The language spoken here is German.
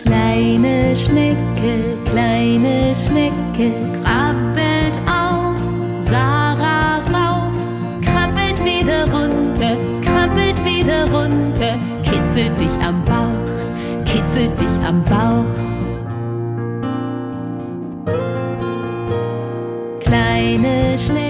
Kleine Schnecke, krabbelt auf, Sarah rauf, krabbelt wieder runter, kitzelt dich am Bauch. Kleine Schnecke,